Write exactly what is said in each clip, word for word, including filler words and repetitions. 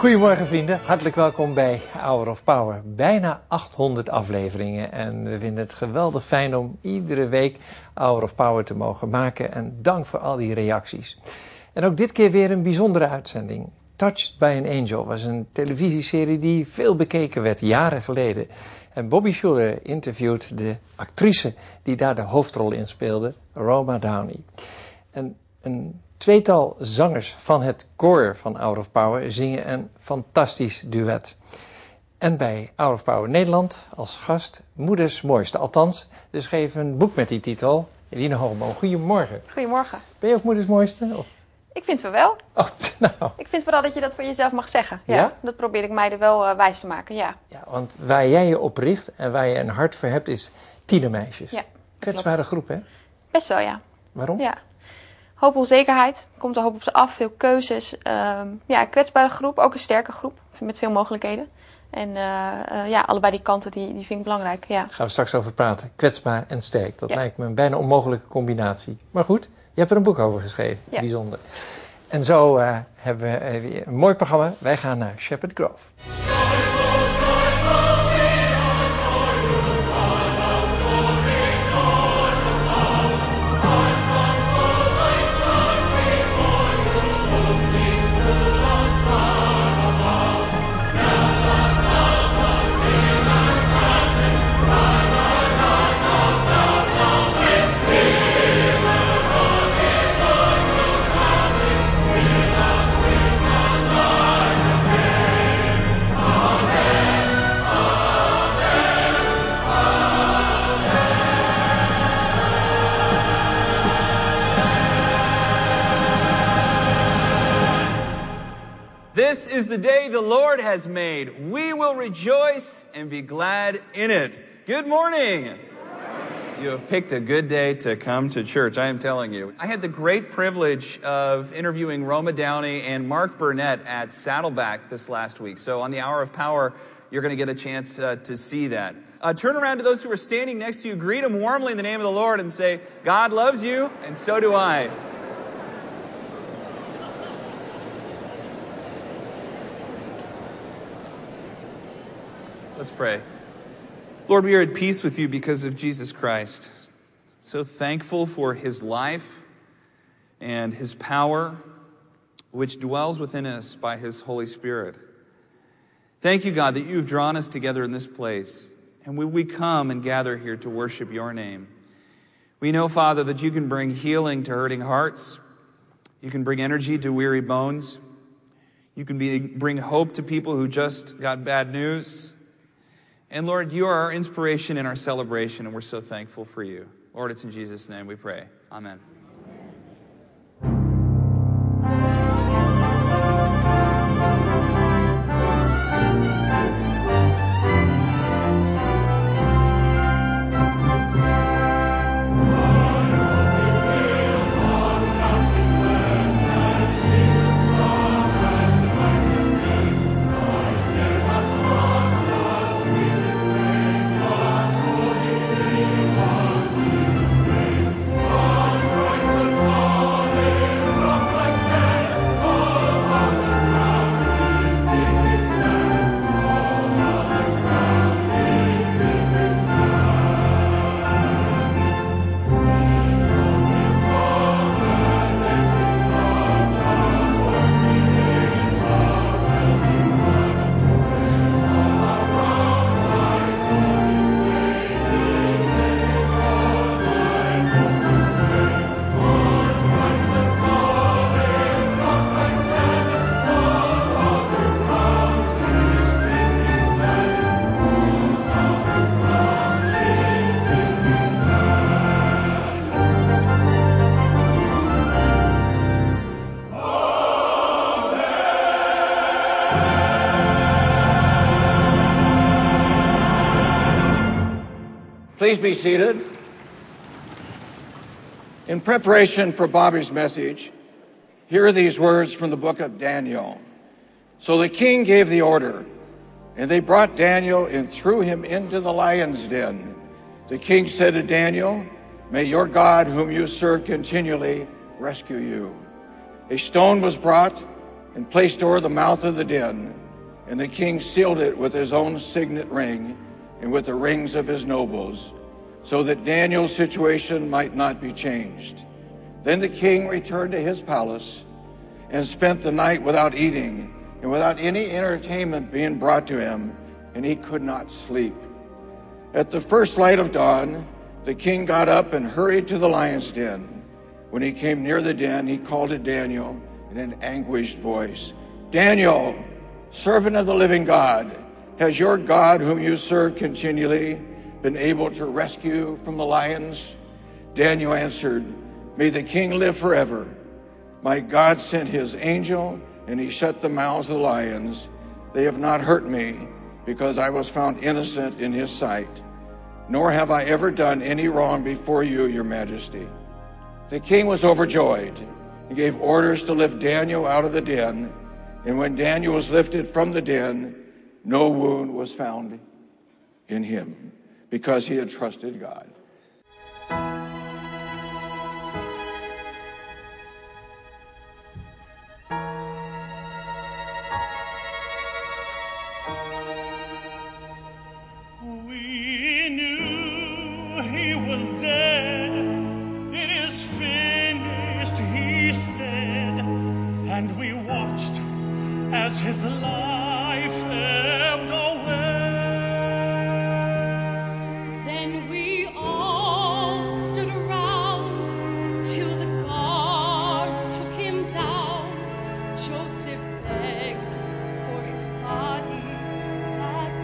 Goedemorgen vrienden, hartelijk welkom bij Hour of Power. Bijna achthonderd afleveringen en we vinden het geweldig fijn om iedere week Hour of Power te mogen maken. En dank voor al die reacties. En ook dit keer weer een bijzondere uitzending. Touched by an Angel was een televisieserie die veel bekeken werd, jaren geleden. En Bobby Schuller interviewt de actrice die daar de hoofdrol in speelde, Roma Downey. En een tweetal zangers van het koor van Hour of Power zingen een fantastisch duet. En bij Hour of Power Nederland als gast Moeders Mooiste. Althans, ze schreef een boek met die titel. Eline Homo, goedemorgen. Goedemorgen. Ben je ook Moeders Mooiste? Of? Ik vind het wel. Oh, nou. Ik vind vooral dat je dat voor jezelf mag zeggen. Ja, ja? Dat probeer ik mij er wel uh, wijs te maken, ja. Ja, want waar jij je op richt en waar je een hart voor hebt is tienermeisjes. Ja, kwetsbare klopt. groep, hè? Best wel, ja. Waarom? Ja. Hoop onzekerheid. Komt er hoop op ze af. Veel keuzes. Um, ja, een kwetsbare groep. Ook een sterke groep. Met veel mogelijkheden. En uh, uh, ja, allebei die kanten die, die vind ik belangrijk. Ja. Daar gaan we straks over praten. Kwetsbaar en sterk. Dat ja. lijkt me een bijna onmogelijke combinatie. Maar goed, je hebt er een boek over geschreven. Ja. Bijzonder. En zo uh, hebben we uh, weer een mooi programma. Wij gaan naar Shepherd Grove. This is the day the Lord has made. We will rejoice and be glad in it. Good morning. Good morning. You have picked a good day to come to church, I am telling you. I had the great privilege of interviewing Roma Downey and Mark Burnett at Saddleback this last week. So on the Hour of Power, you're going to get a chance uh, to see that. Uh, turn around to those who are standing next to you, greet them warmly in the name of the Lord and say, God loves you, and so do I. Let's pray. Lord, we are at peace with you because of Jesus Christ. So thankful for his life and his power, which dwells within us by his Holy Spirit. Thank you, God, that you've drawn us together in this place. And when we come and gather here to worship your name, we know, Father, that you can bring healing to hurting hearts. You can bring energy to weary bones. You can be, bring hope to people who just got bad news. And Lord, you are our inspiration and our celebration, and we're so thankful for you. Lord, it's in Jesus' name we pray. Amen. Please be seated. In preparation for Bobby's message, here are these words from the book of Daniel. So the king gave the order, and they brought Daniel and threw him into the lion's den. The king said to Daniel, "May your God, whom you serve continually, rescue you." A stone was brought, and placed o'er the mouth of the den. And the king sealed it with his own signet ring and with the rings of his nobles, so that Daniel's situation might not be changed. Then the king returned to his palace and spent the night without eating and without any entertainment being brought to him, and he could not sleep. At the first light of dawn, the king got up and hurried to the lion's den. When he came near the den, he called to Daniel in an anguished voice, "Daniel, servant of the living God, has your God, whom you serve continually, been able to rescue you from the lions?" Daniel answered, "May the king live forever. My God sent his angel, and he shut the mouths of the lions. They have not hurt me, because I was found innocent in his sight. Nor have I ever done any wrong before you, your majesty." The king was overjoyed and gave orders to lift Daniel out of the den. And when Daniel was lifted from the den, no wound was found in him, because he had trusted God. We knew he was dead. It is finished, he said. And we watched as his life ebbed away. Then we all stood around till the guards took him down. Joseph begged for his body that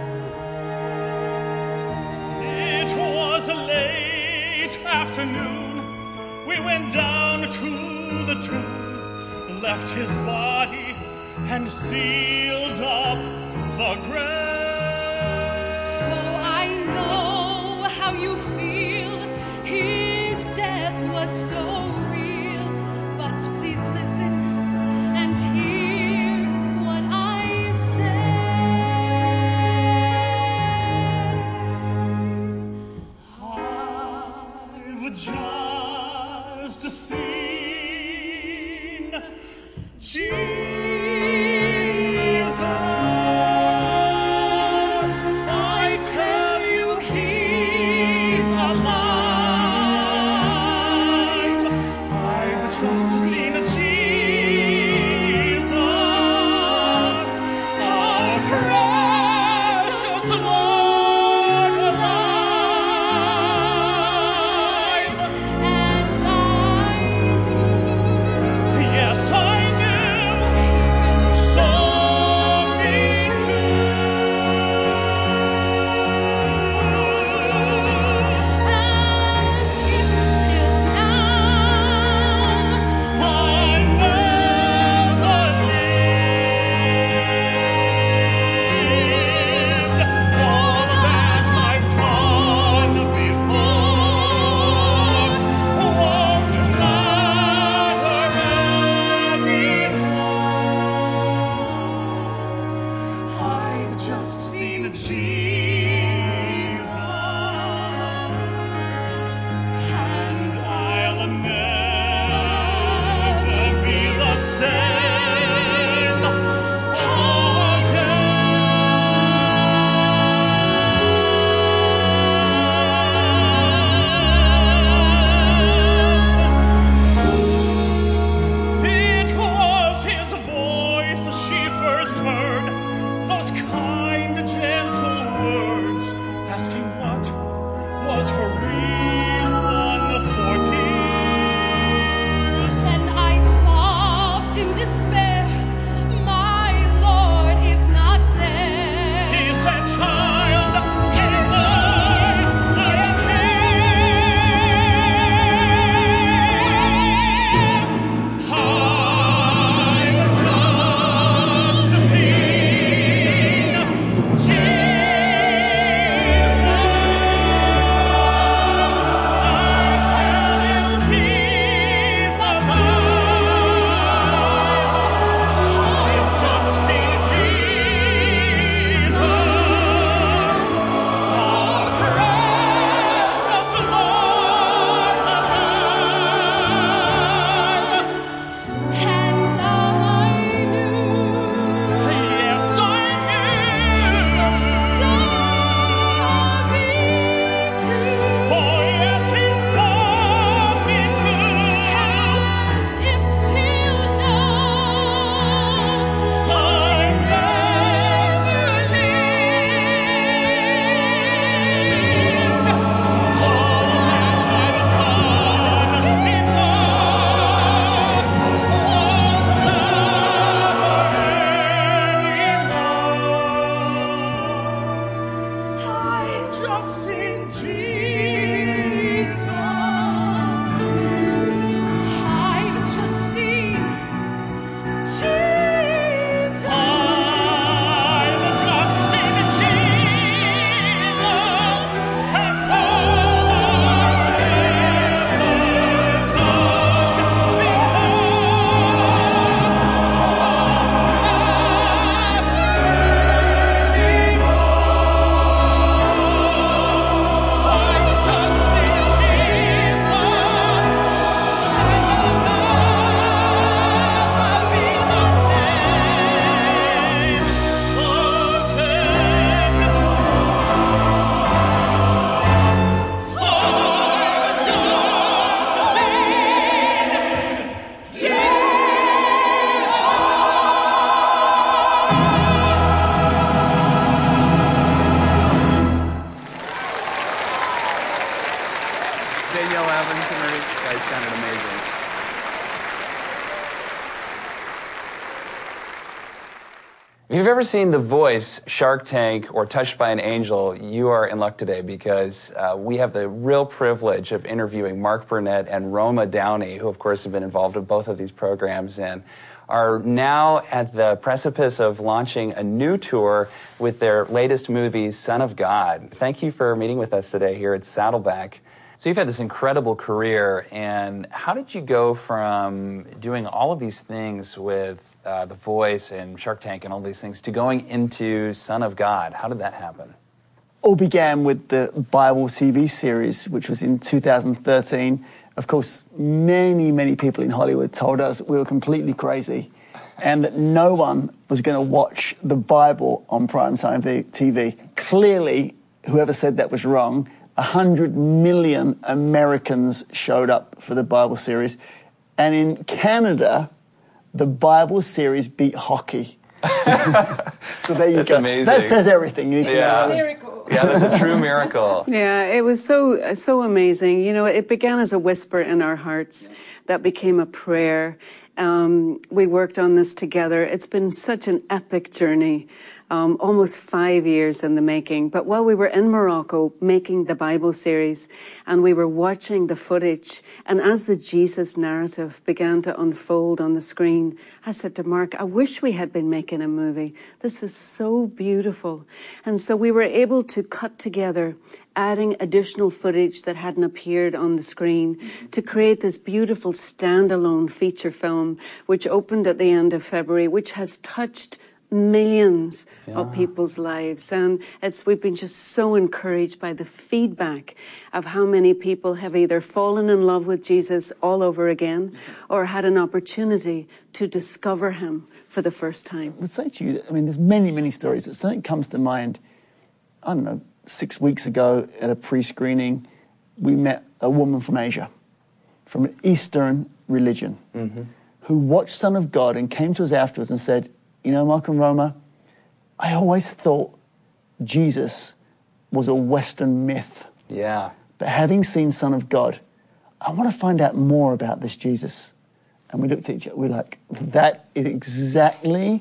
day. It was a late afternoon. We went down to the tomb, left his body, and sealed up the grave. So I know how you feel. His death was so real. But please listen and hear what I say. I've just seen Jesus. Alive. trust in Jesus. I've just seen Jesus. I've just in Jesus, and all ever done Danielle Evans and her guys sounded amazing. If you've ever seen The Voice, Shark Tank, or Touched by an Angel, you are in luck today because uh, we have the real privilege of interviewing Mark Burnett and Roma Downey, who of course have been involved with both of these programs and are now at the precipice of launching a new tour with their latest movie, Son of God. Thank you for meeting with us today here at Saddleback. So you've had this incredible career, and how did you go from doing all of these things with uh, The Voice and Shark Tank and all these things to going into Son of God? How did that happen? All began with the Bible T V series, which was in two thousand thirteen. Of course, many, many people in Hollywood told us we were completely crazy and that no one was going to watch the Bible on primetime T V. Clearly, whoever said that was wrong. one hundred million Americans showed up for the Bible series. And in Canada, the Bible series beat hockey. So there you That's go. amazing. That says everything. You need to Yeah. know. Miracle. Yeah, that's a true miracle. Yeah, it was so so amazing. You know, it began as a whisper in our hearts that became a prayer. Um, we worked on this together. It's been such an epic journey, um, almost five years in the making. But while we were in Morocco making the Bible series and we were watching the footage, and as the Jesus narrative began to unfold on the screen, I said to Mark, I wish we had been making a movie. This is so beautiful. And so we were able to cut together, adding additional footage that hadn't appeared on the screen to create this beautiful standalone feature film, which opened at the end of February, which has touched millions yeah. of people's lives. And it's, we've been just so encouraged by the feedback of how many people have either fallen in love with Jesus all over again or had an opportunity to discover him for the first time. I would say to you that, I mean, there's many, many stories, but something comes to mind. I don't know, six weeks ago at a pre-screening, we met a woman from Asia, from an Eastern religion, mm-hmm. who watched Son of God and came to us afterwards and said, you know, Mark and Roma, I always thought Jesus was a Western myth. Yeah. But having seen Son of God, I want to find out more about this Jesus. And we looked at each other, we were like, that is exactly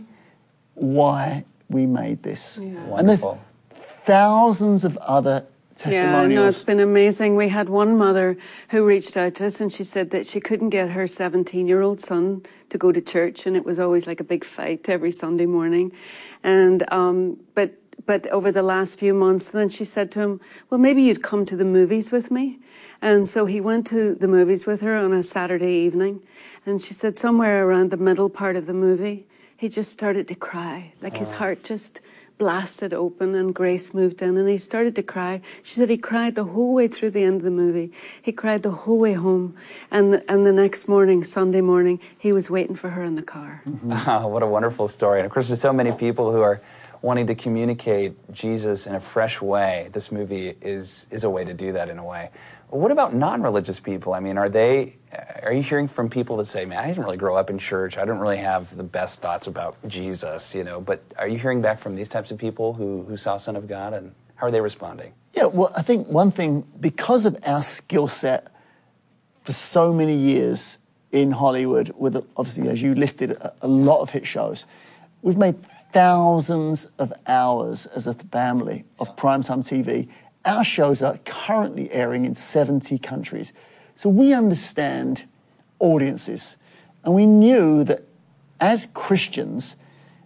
why we made this. Yeah. And there's Wonderful. thousands of other testimonials. Yeah, no, it's been amazing. We had one mother who reached out to us and she said that she couldn't get her seventeen-year-old son to go to church, and it was always like a big fight every Sunday morning. And um, but but over the last few months, then she said to him, well, maybe you'd come to the movies with me. And so he went to the movies with her on a Saturday evening. And she said somewhere around the middle part of the movie, he just started to cry, like his heart just blasted open, and Grace moved in and he started to cry. She said he cried the whole way through the end of the movie. He cried the whole way home. And the, and the next morning, Sunday morning, he was waiting for her in the car. Mm-hmm. Oh, what a wonderful story. And of course, there's so many people who are wanting to communicate Jesus in a fresh way. This movie is is a way to do that in a way. What about non-religious people? I mean, are they, are you hearing from people that say, man, I didn't really grow up in church. I didn't really have the best thoughts about Jesus, you know, but are you hearing back from these types of people who, who saw Son of God, and how are they responding? Yeah, well, I think one thing, because of our skill set for so many years in Hollywood, with obviously, as you listed, a, a lot of hit shows, we've made thousands of hours as a family of primetime T V, our shows are currently airing in seventy countries. So we understand audiences. And we knew that as Christians,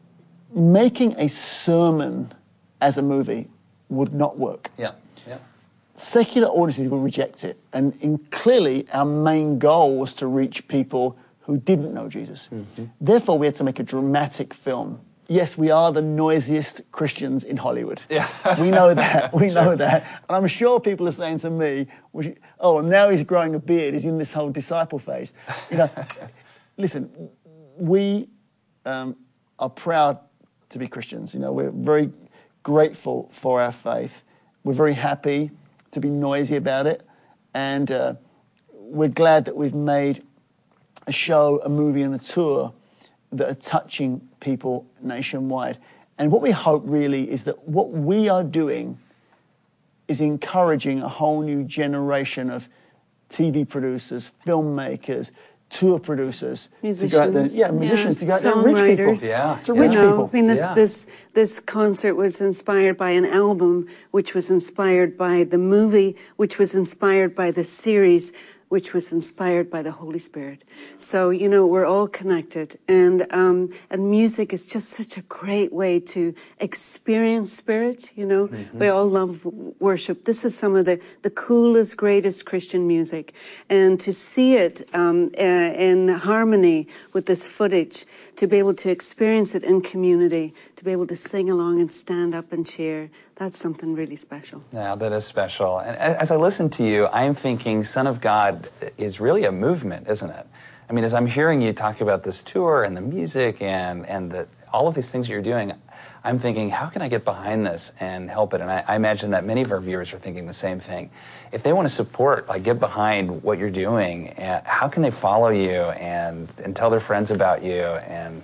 making a sermon as a movie would not work. Yeah, yeah. Secular audiences will reject it. And in, clearly, our main goal was to reach people who didn't know Jesus. Mm-hmm. Therefore, we had to make a dramatic film. Yes, we are the noisiest Christians in Hollywood. Yeah. We know that. We know that. And I'm sure people are saying to me, oh, now he's growing a beard. He's in this whole disciple phase. You know, listen, we um, are proud to be Christians. You know, we're very grateful for our faith. We're very happy to be noisy about it. And uh, we're glad that we've made a show, a movie, and a tour that are touching people nationwide. And what we hope really is that what we are doing is encouraging a whole new generation of T V producers, filmmakers, tour producers, musicians, to go out there, yeah, musicians yeah. to go out there and reach people. Yeah, to yeah. reach You know, people. I mean, this Yeah. this this concert was inspired by an album, which was inspired by the movie, which was inspired by the series, which was inspired by the Holy Spirit. So, you know, we're all connected. And um, and music is just such a great way to experience spirit, you know. Mm-hmm. We all love worship. This is some of the, the coolest, greatest Christian music. And to see it um, uh, in harmony with this footage, to be able to experience it in community, to be able to sing along and stand up and cheer, that's something really special. Yeah, that is special. And as I listen to you, I'm thinking Son of God is really a movement, isn't it? I mean, as I'm hearing you talk about this tour and the music and, and the, all of these things you're doing, I'm thinking, how can I get behind this and help it? And I, I imagine that many of our viewers are thinking the same thing. If they want to support, like get behind what you're doing, uh, how can they follow you and, and tell their friends about you? And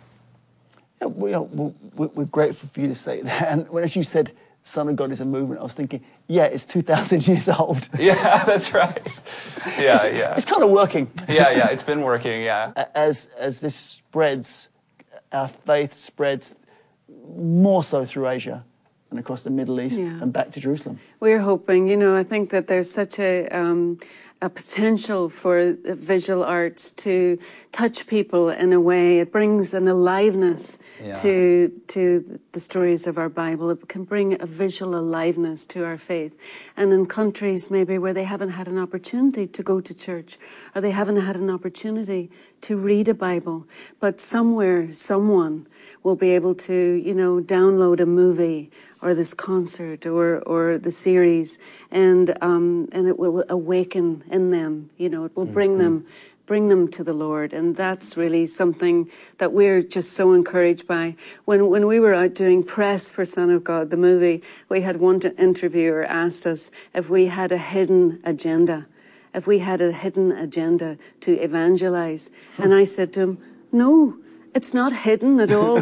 Yeah, we, you know, we're, we're grateful for you to say that. And when as you said, Son of God is a movement, I was thinking, yeah, it's two thousand years old. Yeah, that's right. Yeah, it's, yeah. It's kind of working. Yeah, yeah, it's been working, yeah. As, as this spreads, our faith spreads more so through Asia and across the Middle East Yeah. and back to Jerusalem. We're hoping, you know, I think that there's such a um, a potential for the visual arts to touch people in a way. It brings an aliveness Yeah. to to the stories of our Bible. It can bring a visual aliveness to our faith. And in countries maybe where they haven't had an opportunity to go to church, or they haven't had an opportunity to read a Bible, but somewhere, someone will be able to, you know, download a movie or this concert or or the series, and um, and it will awaken in them. You know, it will bring them bring them to the Lord, and that's really something that we're just so encouraged by. When when we were out doing press for Son of God, the movie, we had one interviewer asked us if we had a hidden agenda, if we had a hidden agenda to evangelize, and I said to him, no. It's not hidden at all.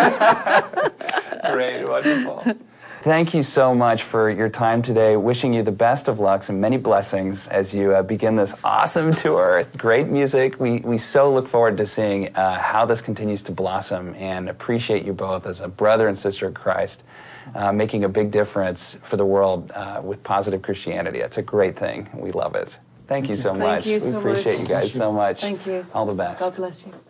Great, wonderful. Thank you so much for your time today. Wishing you the best of lucks and many blessings as you uh, begin this awesome tour. Great music. We we so look forward to seeing uh, how this continues to blossom, and appreciate you both as a brother and sister in Christ, uh, making a big difference for the world uh, with positive Christianity. It's a great thing. We love it. Thank you so Thank much. you we so appreciate much. you guys so much. Thank you. All the best. God bless you.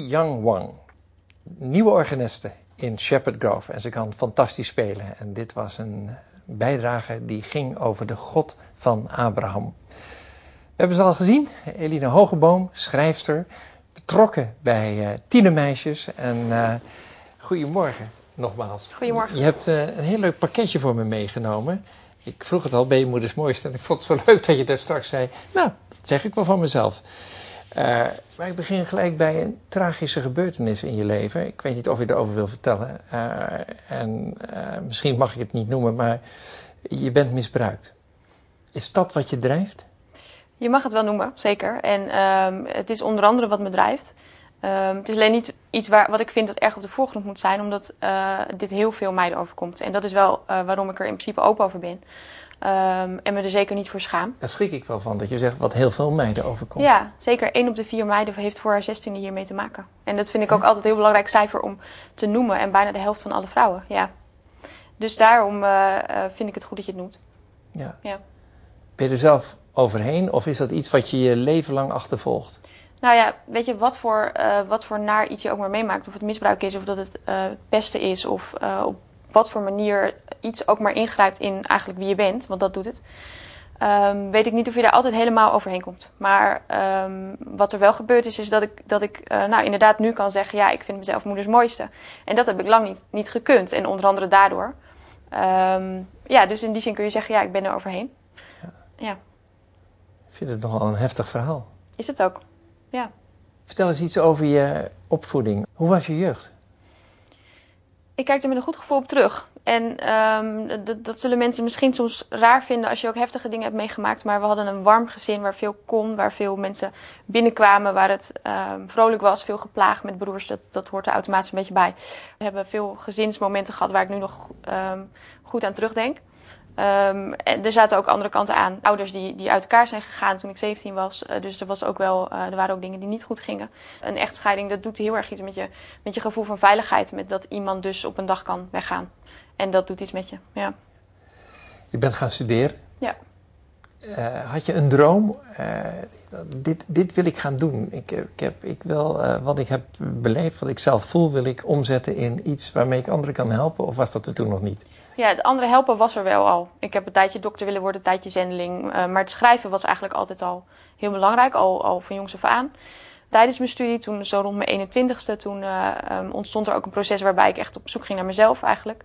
Young Wang, nieuwe organiste in Shepherd Grove. En ze kan fantastisch spelen. En dit was een bijdrage die ging over de God van Abraham. We hebben ze al gezien. Eline Hogeboom, schrijfster, betrokken bij uh, tienermeisjes. En uh, goedemorgen nogmaals. Goedemorgen. Je hebt uh, een heel leuk pakketje voor me meegenomen. Ik vroeg het al, ben je moeders mooiste? En ik vond het zo leuk dat je daar straks zei, nou, dat zeg ik wel van mezelf. Uh, maar ik begin gelijk bij een tragische gebeurtenis in je leven. Ik weet niet of je erover wil vertellen. Uh, en uh, misschien mag ik het niet noemen, maar je bent misbruikt. Is dat wat je drijft? Je mag het wel noemen, zeker. En um, het is onder andere wat me drijft. Um, het is alleen niet iets waar, wat ik vind dat erg op de voorgrond moet zijn, omdat uh, dit heel veel meiden overkomt. En dat is wel uh, waarom ik er in principe open over ben. Um, en me er zeker niet voor schaam. Daar schrik ik wel van, dat je zegt wat heel veel meiden overkomt. Ja, zeker. één op de vier meiden heeft voor haar zestiende hiermee te maken. En dat vind ik ook altijd een heel belangrijk cijfer om te noemen. En bijna de helft van alle vrouwen, ja. Dus daarom uh, uh, vind ik het goed dat je het noemt. Ja. Ja. Ben je er zelf overheen of is dat iets wat je je leven lang achtervolgt? Nou ja, weet je, wat voor, uh, wat voor naar iets je ook maar meemaakt. Of het misbruik is, of dat het uh, pesten is, of uh, op wat voor manier iets ook maar ingrijpt in eigenlijk wie je bent, want dat doet het. Um, weet ik niet of je daar altijd helemaal overheen komt. Maar um, wat er wel gebeurd is, is dat ik, dat ik uh, nou inderdaad nu kan zeggen, ja, ik vind mezelf moeders mooiste. En dat heb ik lang niet, niet gekund. En onder andere daardoor. Um, ja, dus in die zin kun je zeggen, ja, ik ben er overheen. Ja. Ja. Ik vind het nogal een heftig verhaal. Is het ook, ja. Vertel eens iets over je opvoeding. Hoe was je jeugd? Ik kijk er met een goed gevoel op terug. En um, dat, dat zullen mensen misschien soms raar vinden als je ook heftige dingen hebt meegemaakt. Maar we hadden een warm gezin waar veel kon, waar veel mensen binnenkwamen, waar het um, vrolijk was, veel geplaagd met broers. Dat, dat hoort er automatisch een beetje bij. We hebben veel gezinsmomenten gehad waar ik nu nog um, goed aan terugdenk. Um, en er zaten ook andere kanten aan. Ouders die, die uit elkaar zijn gegaan toen ik zeventien was. Uh, dus er, was ook wel, uh, er waren ook dingen die niet goed gingen. Een echtscheiding, dat doet heel erg iets met je, met je gevoel van veiligheid. Met dat iemand dus op een dag kan weggaan. En dat doet iets met je, ja. Je bent gaan studeren. Ja. Uh, had je een droom? Uh, dit, dit wil ik gaan doen. Ik, ik, heb, ik wil uh, wat ik heb beleefd, wat ik zelf voel, wil ik omzetten in iets waarmee ik anderen kan helpen. Of was dat er toen nog niet? Ja, het andere helpen was er wel al. Ik heb een tijdje dokter willen worden, een tijdje zendeling. Uh, maar het schrijven was eigenlijk altijd al heel belangrijk, al, al van jongs af aan. Tijdens mijn studie, toen zo rond mijn eenentwintigste, toen uh, um, ontstond er ook een proces waarbij ik echt op zoek ging naar mezelf eigenlijk.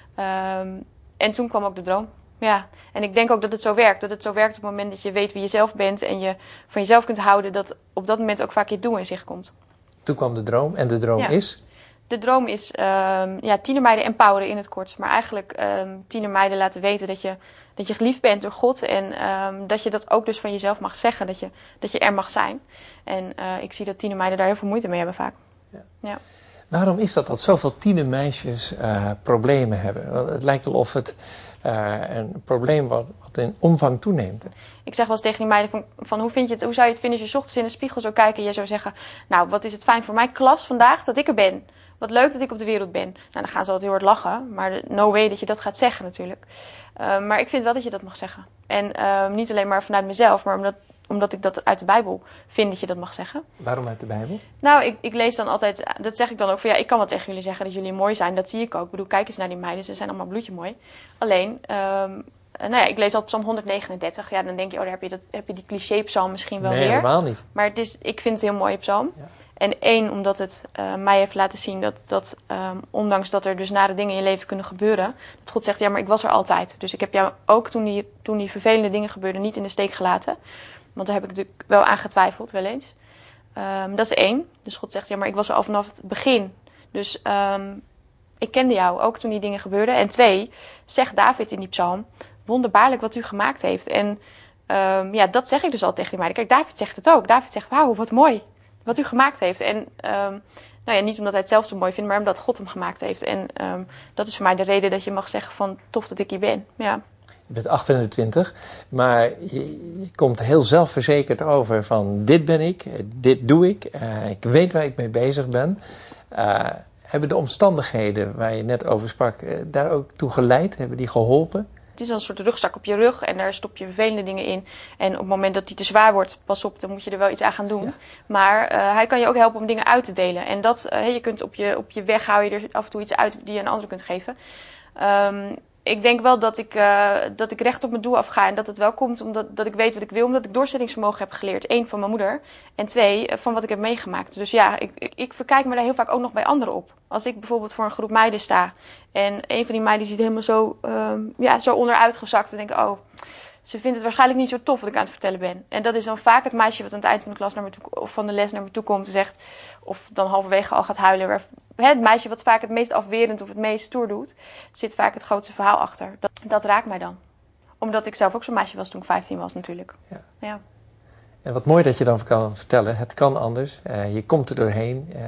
Um, en toen kwam ook de droom. Ja, en ik denk ook dat het zo werkt. Dat het zo werkt op het moment dat je weet wie je zelf bent en je van jezelf kunt houden, dat op dat moment ook vaak je doel in zicht komt. Toen kwam de droom en de droom ja. is? De droom is um, ja, tienermeiden empoweren in het kort. Maar eigenlijk um, tienermeiden laten weten dat je, dat je geliefd bent door God. En um, dat je dat ook dus van jezelf mag zeggen. Dat je, dat je er mag zijn. En uh, ik zie dat tienermeiden daar heel veel moeite mee hebben vaak. Ja. Ja. Waarom is dat dat zoveel tienermeisjes uh, problemen hebben? Want het lijkt wel of het uh, een probleem wat, wat in omvang toeneemt. Ik zeg wel eens tegen die meiden van, van hoe, vind je het, hoe zou je het vinden als je 's ochtends in de spiegel zou kijken en je zou zeggen, nou wat is het fijn voor mijn klas vandaag dat ik er ben. Wat leuk dat ik op de wereld ben. Nou, dan gaan ze altijd heel hard lachen. Maar no way dat je dat gaat zeggen natuurlijk. Uh, maar ik vind wel dat je dat mag zeggen. En uh, niet alleen maar vanuit mezelf, maar omdat, omdat ik dat uit de Bijbel vind dat je dat mag zeggen. Waarom uit de Bijbel? Nou, ik, ik lees dan altijd, dat zeg ik dan ook van ja, ik kan wel tegen jullie zeggen dat jullie mooi zijn. Dat zie ik ook. Ik bedoel, kijk eens naar die meiden. Ze zijn allemaal bloedje mooi. Alleen, um, nou ja, ik lees al Psalm honderdnegenendertig. Ja, dan denk je, oh, daar heb je, dat, heb je die cliché-psalm misschien wel nee, weer. Nee, helemaal niet. Maar het is, ik vind het een heel mooie psalm. Ja. En één, omdat het uh, mij heeft laten zien dat, dat um, ondanks dat er dus nare dingen in je leven kunnen gebeuren, dat God zegt, ja, maar ik was er altijd. Dus ik heb jou ook toen die, toen die vervelende dingen gebeurden niet in de steek gelaten. Want daar heb ik natuurlijk wel aan getwijfeld, wel eens. Um, dat is één. Dus God zegt, ja, maar ik was er al vanaf het begin. Dus um, ik kende jou, ook toen die dingen gebeurden. En twee, zegt David in die psalm, wonderbaarlijk wat u gemaakt heeft. En um, ja, dat zeg ik dus al tegen die meiden. Kijk, David zegt het ook. David zegt, wauw, wat mooi. Wat u gemaakt heeft. En um, nou ja, niet omdat hij het zelf zo mooi vindt, maar omdat God hem gemaakt heeft. En um, dat is voor mij de reden dat je mag zeggen van tof dat ik hier ben. Ja. Je bent achtentwintig, maar je, je komt heel zelfverzekerd over van dit ben ik, dit doe ik, uh, ik weet waar ik mee bezig ben. Uh, hebben de omstandigheden waar je net over sprak uh, daar ook toe geleid? Hebben die geholpen? Het is een soort rugzak op je rug en daar stop je vervelende dingen in. En op het moment dat die te zwaar wordt, pas op, dan moet je er wel iets aan gaan doen. Ja. Maar uh, hij kan je ook helpen om dingen uit te delen. En dat, uh, je kunt op je, op je weg hou je er af en toe iets uit die je aan anderen kunt geven. Um, ik denk wel dat ik, uh, dat ik recht op mijn doel afga en dat het wel komt omdat dat ik weet wat ik wil. Omdat ik doorzettingsvermogen heb geleerd. Eén, van mijn moeder. En twee, uh, van wat ik heb meegemaakt. Dus ja, ik, ik, ik verkijk me daar heel vaak ook nog bij anderen op. Als ik bijvoorbeeld voor een groep meiden sta en een van die meiden ziet helemaal zo, um, ja, zo onderuit gezakt. En denk ik, oh, ze vindt het waarschijnlijk niet zo tof wat ik aan het vertellen ben. En dat is dan vaak het meisje wat aan het eind van de klas naar me toe, of van de les naar me toe komt en zegt, of dan halverwege al gaat huilen. Waar, hè, het meisje wat vaak het meest afwerend of het meest stoer doet, zit vaak het grootste verhaal achter. Dat, dat raakt mij dan. Omdat ik zelf ook zo'n meisje was toen ik vijftien was natuurlijk. Ja. Ja. En wat mooi dat je dan kan vertellen, het kan anders. Uh, je komt er doorheen. Uh,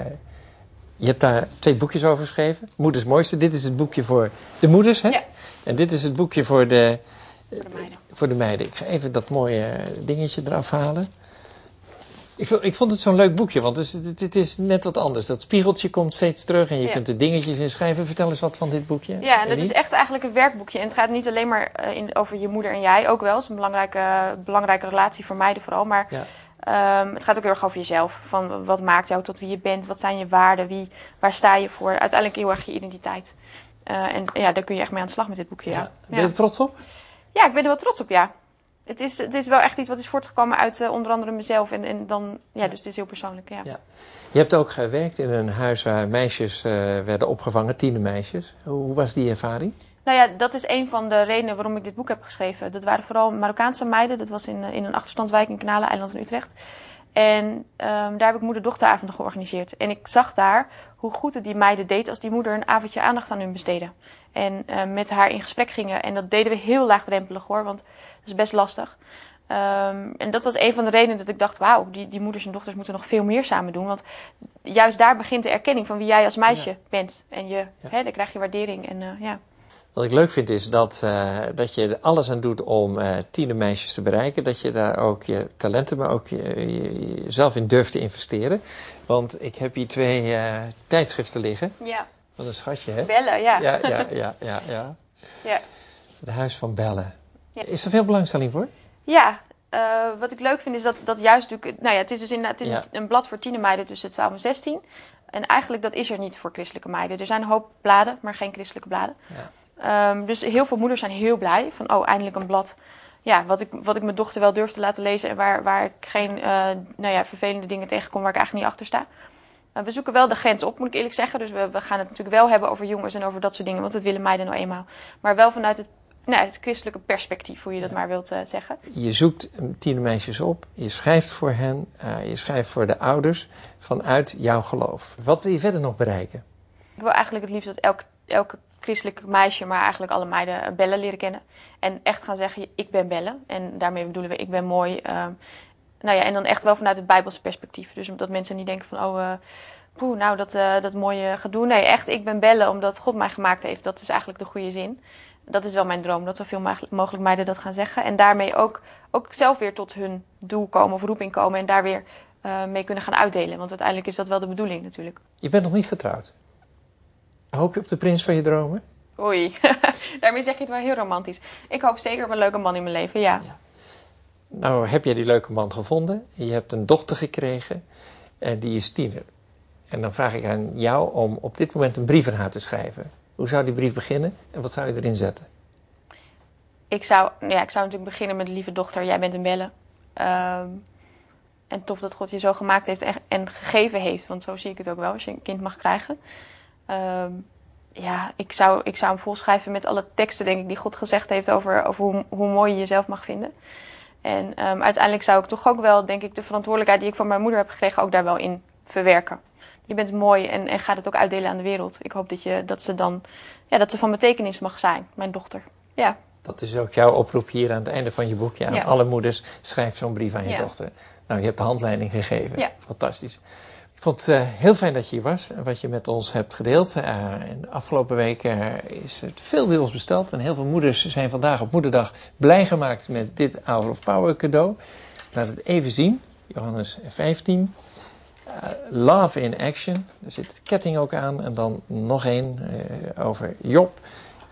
je hebt daar twee boekjes over geschreven. Moeders Mooiste. Dit is het boekje voor de moeders, hè? Ja. En dit is het boekje voor de, voor de meiden. Voor de meiden. Ik ga even dat mooie dingetje eraf halen. Ik, ik vond het zo'n leuk boekje, want het is, het, het is net wat anders. Dat spiegeltje komt steeds terug en je ja. kunt er dingetjes in schrijven. Vertel eens wat van dit boekje. Ja, en dat is echt eigenlijk een werkboekje. En het gaat niet alleen maar uh, in, over je moeder en jij, ook wel. Het is een belangrijke, belangrijke relatie voor meiden vooral. Maar ja. um, het gaat ook heel erg over jezelf. Van wat maakt jou tot wie je bent? Wat zijn je waarden? Wie, waar sta je voor? Uiteindelijk heel erg je identiteit. Uh, en ja, daar kun je echt mee aan de slag met dit boekje. Ja. Ja. Ben je er trots op? Ja, ik ben er wel trots op, ja. Het is, het is wel echt iets wat is voortgekomen uit uh, onder andere mezelf. En, en dan, ja, dus het is heel persoonlijk, ja. ja. Je hebt ook gewerkt in een huis waar meisjes uh, werden opgevangen, tienermeisjes. Hoe was die ervaring? Nou ja, dat is een van de redenen waarom ik dit boek heb geschreven. Dat waren vooral Marokkaanse meiden. Dat was in, in een achterstandswijk in Kanalen, Eiland in Utrecht. En um, daar heb ik moeder-dochteravonden georganiseerd. En ik zag daar hoe goed het die meiden deed als die moeder een avondje aandacht aan hun besteedde. En uh, met haar in gesprek gingen. En dat deden we heel laagdrempelig hoor, want dat is best lastig. Um, en dat was een van de redenen dat ik dacht, wauw, die, die moeders en dochters moeten nog veel meer samen doen. Want juist daar begint de erkenning van wie jij als meisje ja. bent. En je, ja. hè, dan krijg je waardering. En, uh, ja. Wat ik leuk vind is dat, uh, dat je er alles aan doet om uh, tienermeisjes te bereiken. Dat je daar ook je talenten, maar ook je, je, jezelf in durft te investeren. Want ik heb hier twee uh, tijdschriften liggen. Ja. Wat een schatje, hè? Bellen, ja. Ja, ja, ja, ja, ja. ja. Het Huis van Bellen. Ja. Is er veel belangstelling voor? Ja, uh, wat ik leuk vind is dat, dat juist... Nou ja, het is dus in, het is ja. een, een blad voor tienermeiden tussen twaalf en zestien. En eigenlijk dat is er niet voor christelijke meiden. Er zijn een hoop bladen, maar geen christelijke bladen. Ja. Um, dus heel veel moeders zijn heel blij van, oh, eindelijk een blad. Ja, wat ik, wat ik mijn dochter wel durf te laten lezen en waar, waar ik geen uh, nou ja, vervelende dingen tegenkom waar ik eigenlijk niet achter sta. Uh, we zoeken wel de grens op, moet ik eerlijk zeggen. Dus we, we gaan het natuurlijk wel hebben over jongens en over dat soort dingen, want dat willen meiden nou eenmaal. Maar wel vanuit het, nou, het christelijke perspectief, hoe je dat ja. maar wilt uh, zeggen. Je zoekt tienermeisjes op, je schrijft voor hen, uh, je schrijft voor de ouders vanuit jouw geloof. Wat wil je verder nog bereiken? Ik wil eigenlijk het liefst dat elke, elke christelijk meisje, maar eigenlijk alle meiden Bellen leren kennen. En echt gaan zeggen, ik ben Bellen. En daarmee bedoelen we, ik ben mooi. Uh, nou ja, en dan echt wel vanuit het Bijbelse perspectief. Dus dat mensen niet denken van, oh, uh, poeh, nou, dat, uh, dat mooie gedoe. Nee, echt, ik ben Bellen, omdat God mij gemaakt heeft. Dat is eigenlijk de goede zin. Dat is wel mijn droom, dat zoveel mogelijk meiden dat gaan zeggen. En daarmee ook, ook zelf weer tot hun doel komen of roeping komen. En daar weer uh, mee kunnen gaan uitdelen. Want uiteindelijk is dat wel de bedoeling natuurlijk. Je bent nog niet getrouwd. Hoop je op de prins van je dromen? Oei, daarmee zeg je het wel heel romantisch. Ik hoop zeker op een leuke man in mijn leven, ja. ja. Nou, heb jij die leuke man gevonden. Je hebt een dochter gekregen en die is tiener. En dan vraag ik aan jou om op dit moment een brief aan haar te schrijven. Hoe zou die brief beginnen en wat zou je erin zetten? Ik zou, ja, ik zou natuurlijk beginnen met lieve dochter, jij bent een Bellen. Um, en tof dat God je zo gemaakt heeft en, en gegeven heeft. Want zo zie ik het ook wel, als je een kind mag krijgen. Um, ja, ik zou, ik zou hem volschrijven met alle teksten, denk ik, die God gezegd heeft over, over hoe, hoe mooi je jezelf mag vinden. En um, uiteindelijk zou ik toch ook wel, denk ik, de verantwoordelijkheid die ik van mijn moeder heb gekregen, ook daar wel in verwerken. Je bent mooi en, en gaat het ook uitdelen aan de wereld. Ik hoop dat, je, dat ze dan, ja, dat ze van betekenis mag zijn, mijn dochter. Ja. Dat is ook jouw oproep hier aan het einde van je boek. Ja, ja. Alle moeders, schrijf zo'n brief aan je ja. dochter. Nou, je hebt de handleiding gegeven. Ja. Fantastisch. Ik vond het uh, heel fijn dat je hier was en wat je met ons hebt gedeeld. Uh, in de afgelopen weken uh, is het veel bij ons besteld. En heel veel moeders zijn vandaag op Moederdag blij gemaakt met dit Hour of Power cadeau. Laat het even zien. Johannes vijftien. Uh, Love in Action. Er zit de ketting ook aan. En dan nog één uh, over Job.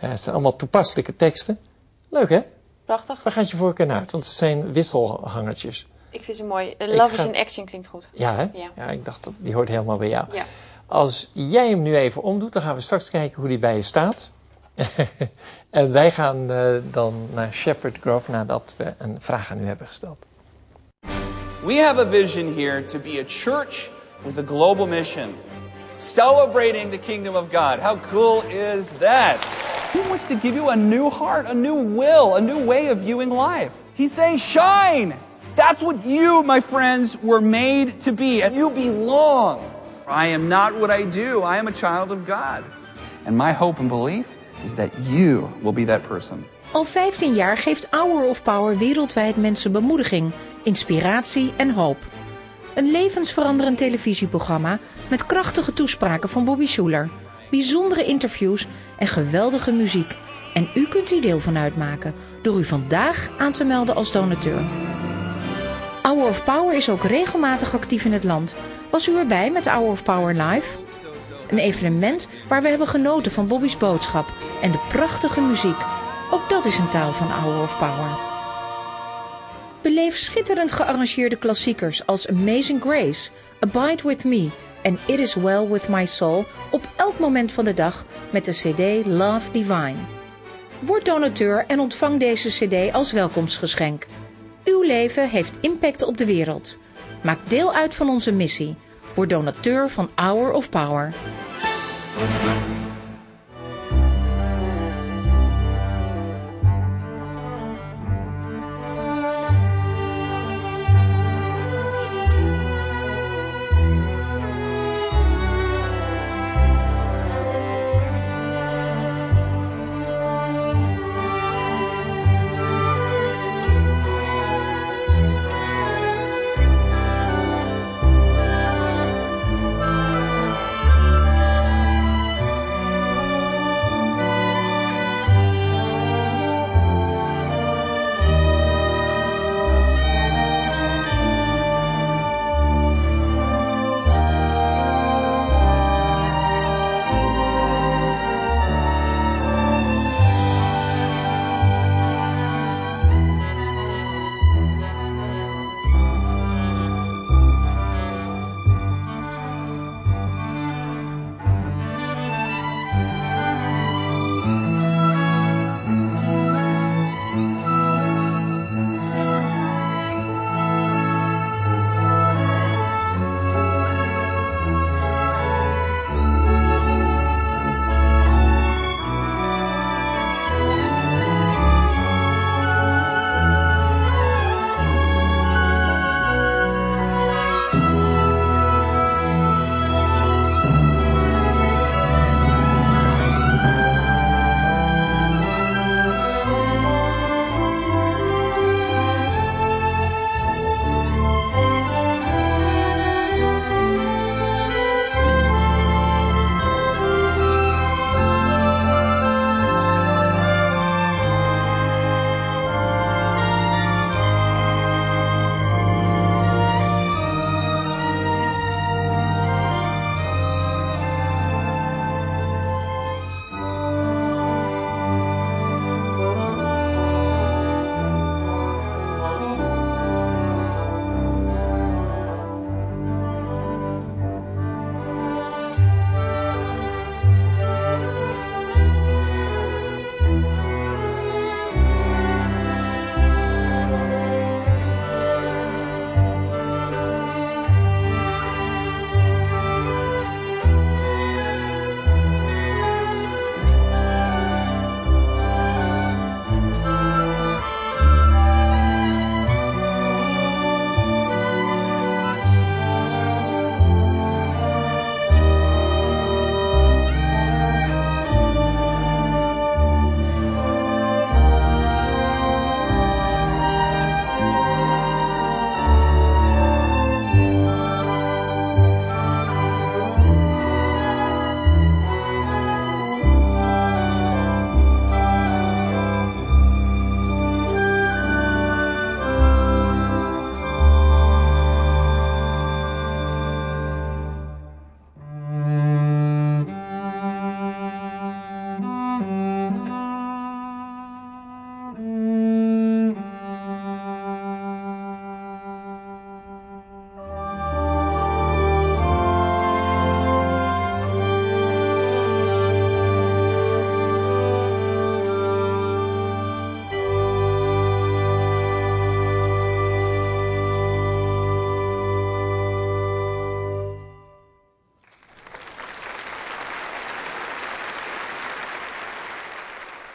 Uh, het zijn allemaal toepasselijke teksten. Leuk, hè? Prachtig. Waar gaat je voorkeur naar uit? Want het zijn wisselhangertjes. Ik vind ze mooi. Uh, Love ga... is in action klinkt goed. Ja, hè? Ja. Ja, ik dacht, dat die hoort helemaal bij jou. Ja. Als jij hem nu even omdoet, dan gaan we straks kijken hoe die bij je staat. En wij gaan uh, dan naar Shepherd Grove nadat we een vraag aan u hebben gesteld. We have a vision here to be a church with a global mission, celebrating the kingdom of God. How cool is that? He wants to give you a new heart, a new will, a new way of viewing life. He's saying, shine! That's what you, my friends, were made to be, and you belong. I am not what I do. I am a child of God. And my hope and belief is that you will be that person. Al vijftien jaar geeft Hour of Power wereldwijd mensen bemoediging, inspiratie en hoop. Een levensveranderend televisieprogramma met krachtige toespraken van Bobby Schuller, bijzondere interviews en geweldige muziek. En u kunt hier deel van uitmaken door u vandaag aan te melden als donateur. Hour of Power is ook regelmatig actief in het land. Was u erbij met Hour of Power Live? Een evenement waar we hebben genoten van Bobby's boodschap en de prachtige muziek. Ook dat is een taal van Hour of Power. Beleef schitterend gearrangeerde klassiekers als Amazing Grace, Abide With Me en It Is Well With My Soul op elk moment van de dag met de cd Love Divine. Word donateur en ontvang deze cd als welkomstgeschenk. Uw leven heeft impact op de wereld. Maak deel uit van onze missie. Word donateur van Hour of Power.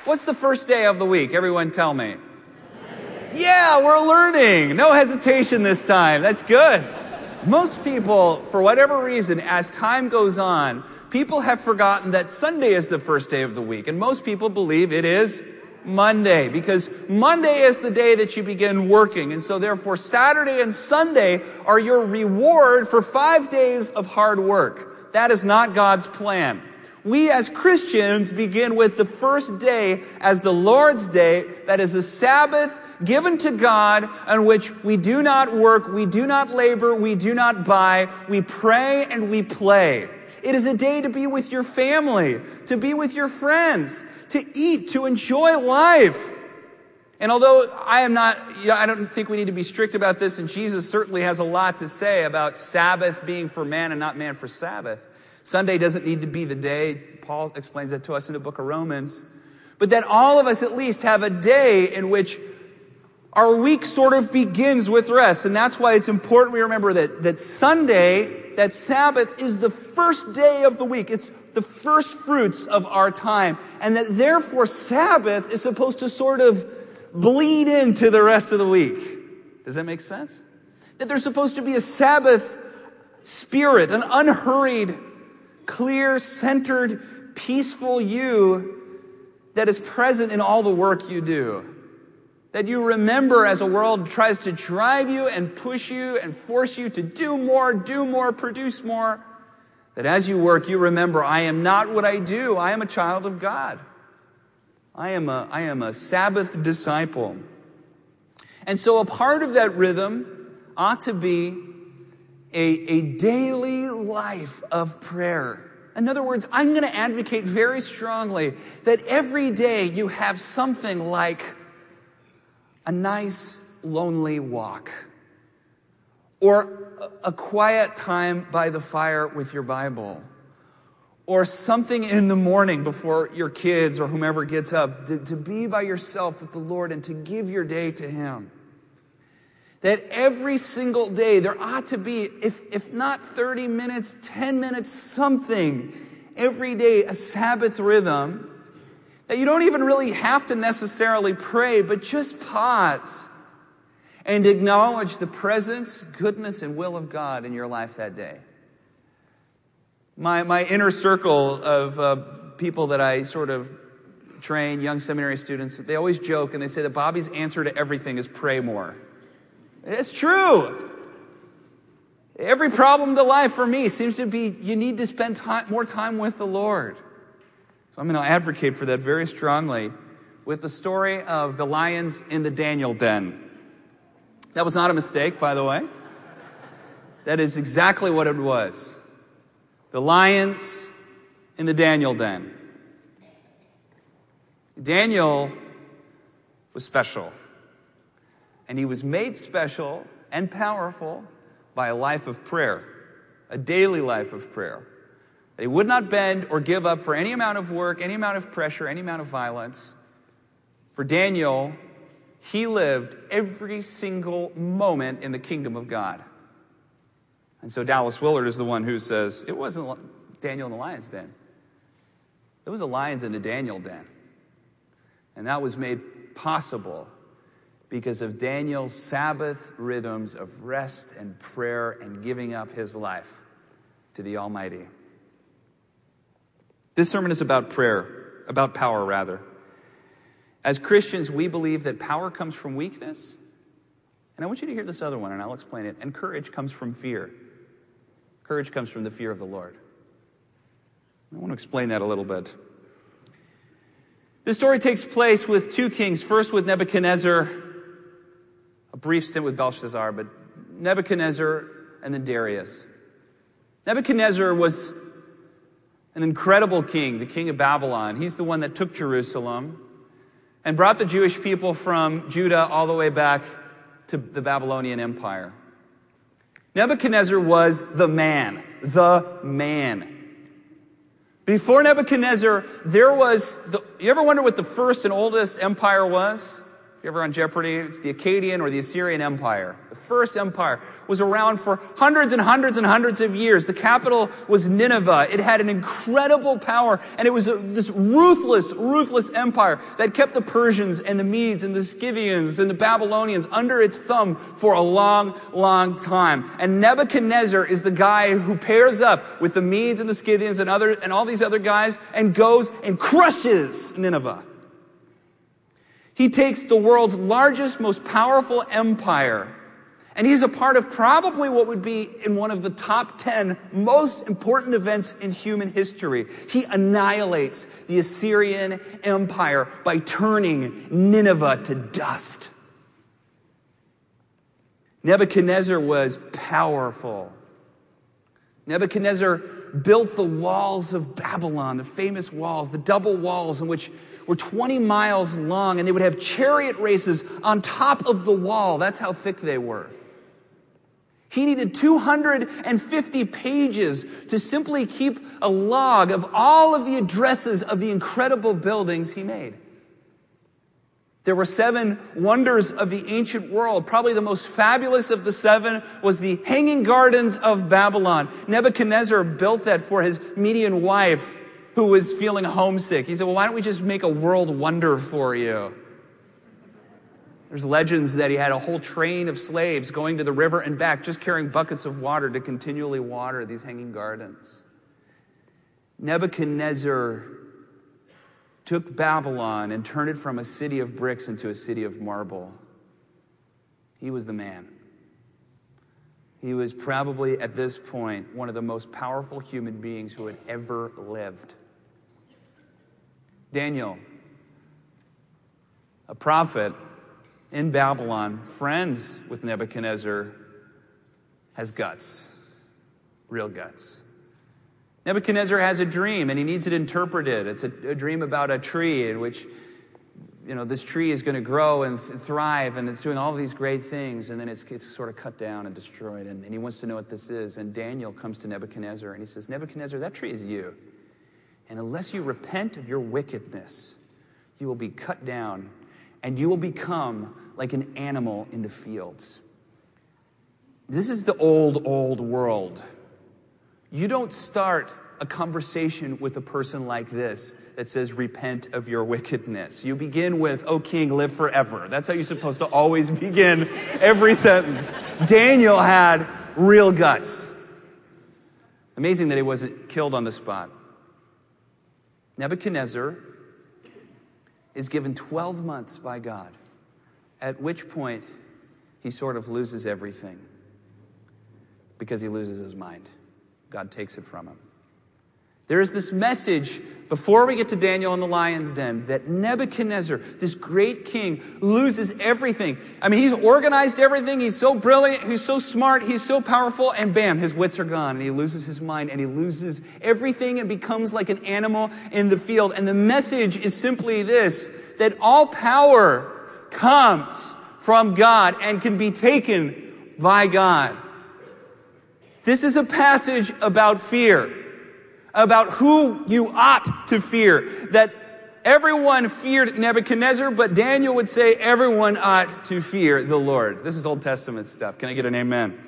What's the first day of the week? Everyone tell me. Yeah, we're learning. No hesitation this time. That's good. Most people, for whatever reason, as time goes on, people have forgotten that Sunday is the first day of the week. And most people believe it is Monday, because Monday is the day that you begin working. And so therefore, Saturday and Sunday are your reward for five days of hard work. That is not God's plan. We as Christians begin with the first day as the Lord's Day. That is a Sabbath given to God on which we do not work, we do not labor, we do not buy, we pray and we play. It is a day to be with your family, to be with your friends, to eat, to enjoy life. And although I am not, you know, I don't think we need to be strict about this, and Jesus certainly has a lot to say about Sabbath being for man and not man for Sabbath. Sunday doesn't need to be the day. Paul explains that to us in the book of Romans. But that all of us at least have a day in which our week sort of begins with rest. And that's why it's important we remember that, that Sunday, that Sabbath, is the first day of the week. It's the first fruits of our time. And that therefore Sabbath is supposed to sort of bleed into the rest of the week. Does that make sense? That there's supposed to be a Sabbath spirit, an unhurried, clear, centered, peaceful you that is present in all the work you do. That you remember as a world tries to drive you and push you and force you to do more, do more, produce more. That as you work, you remember, I am not what I do. I am a child of God. I am a, I am a Sabbath disciple. And so a part of that rhythm ought to be a, a daily life of prayer. In other words, I'm going to advocate very strongly that every day you have something like a nice, lonely walk, or a quiet time by the fire with your Bible, or something in the morning before your kids or whomever gets up, to, to be by yourself with the Lord and to give your day to Him. That every single day there ought to be, if, if not thirty minutes, ten minutes, something, every day, a Sabbath rhythm, that you don't even really have to necessarily pray, but just pause and acknowledge the presence, goodness, and will of God in your life that day. My, my inner circle of uh, people that I sort of train, young seminary students, they always joke and they say that Bobby's answer to everything is pray more. It's true. Every problem to life for me seems to be you need to spend time, more time with the Lord. So I'm going to advocate for that very strongly with the story of the lions in the Daniel den. That was not a mistake, by the way. That is exactly what it was. The lions in the Daniel den. Daniel was special. And he was made special and powerful by a life of prayer, a daily life of prayer. That he would not bend or give up for any amount of work, any amount of pressure, any amount of violence. For Daniel, he lived every single moment in the kingdom of God. And so Dallas Willard is the one who says, it wasn't Daniel in the lion's den. It was the lions in the Daniel den. And that was made possible because of Daniel's Sabbath rhythms of rest and prayer and giving up his life to the Almighty. This sermon is about prayer, about power rather. As Christians, we believe that power comes from weakness. And I want you to hear this other one, and I'll explain it. And courage comes from fear. Courage comes from the fear of the Lord. I want to explain that a little bit. This story takes place with two kings. First with Nebuchadnezzar, a brief stint with Belshazzar, but Nebuchadnezzar and then Darius. Nebuchadnezzar was an incredible king, the king of Babylon. He's the one that took Jerusalem and brought the Jewish people from Judah all the way back to the Babylonian Empire. Nebuchadnezzar was the man, the man. Before Nebuchadnezzar, there was, the, you ever wonder what the first and oldest empire was? You you ever on Jeopardy? It's the Akkadian or the Assyrian Empire. The first empire was around for hundreds and hundreds and hundreds of years. The capital was Nineveh. It had an incredible power, and it was a, this ruthless, ruthless empire that kept the Persians and the Medes and the Scythians and the Babylonians under its thumb for a long, long time. And Nebuchadnezzar is the guy who pairs up with the Medes and the Scythians and other and all these other guys and goes and crushes Nineveh. He takes the world's largest, most powerful empire, and he's a part of probably what would be in one of the top ten most important events in human history. He annihilates the Assyrian Empire by turning Nineveh to dust. Nebuchadnezzar was powerful. Nebuchadnezzar built the walls of Babylon, the famous walls, the double walls in which were twenty miles long, and they would have chariot races on top of the wall. That's how thick they were. He needed two hundred fifty pages to simply keep a log of all of the addresses of the incredible buildings he made. There were seven wonders of the ancient world. Probably the most fabulous of the seven was the Hanging Gardens of Babylon. Nebuchadnezzar built that for his Median wife, who was feeling homesick. He said, well, why don't we just make a world wonder for you? There's legends that he had a whole train of slaves going to the river and back, just carrying buckets of water to continually water these hanging gardens. Nebuchadnezzar took Babylon and turned it from a city of bricks into a city of marble. He was the man. He was probably, at this point, one of the most powerful human beings who had ever lived. Daniel, a prophet in Babylon, friends with Nebuchadnezzar, has guts, real guts. Nebuchadnezzar has a dream, and he needs it interpreted. It's a, a dream about a tree in which, you know, this tree is going to grow and th- thrive, and it's doing all of these great things, and then it's, it's sort of cut down and destroyed, and, and he wants to know what this is. And Daniel comes to Nebuchadnezzar, and he says, Nebuchadnezzar, that tree is you. And unless you repent of your wickedness, you will be cut down, and you will become like an animal in the fields. This is the old, old world. You don't start a conversation with a person like this that says, repent of your wickedness. You begin with, O king, live forever. That's how you're supposed to always begin every sentence. Daniel had real guts. Amazing that he wasn't killed on the spot. Nebuchadnezzar is given twelve months by God, at which point he sort of loses everything because he loses his mind. God takes it from him. There is this message before we get to Daniel in the lion's den that Nebuchadnezzar, this great king, loses everything. I mean, he's organized everything. He's so brilliant. He's so smart. He's so powerful. And bam, his wits are gone. And he loses his mind and he loses everything and becomes like an animal in the field. And the message is simply this, that all power comes from God and can be taken by God. This is a passage about fear, about who you ought to fear, that everyone feared Nebuchadnezzar, but Daniel would say everyone ought to fear the Lord. This is Old Testament stuff. Can I get an amen?